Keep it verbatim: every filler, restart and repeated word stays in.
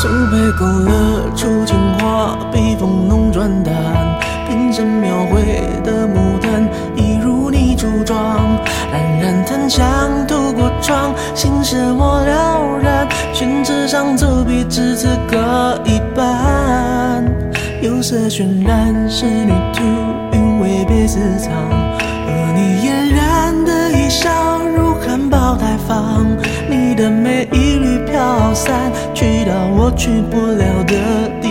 手背勾勒出情话，笔锋浓转淡，平生描绘的牡丹，一如你初妆。冉冉檀香透过窗，心事我了然，宣纸上走笔至此各一半。釉色渲染仕女图，韵味别私藏，而你嫣然的一笑如含苞待放，你的美一缕飘散，去到我去不了的地方。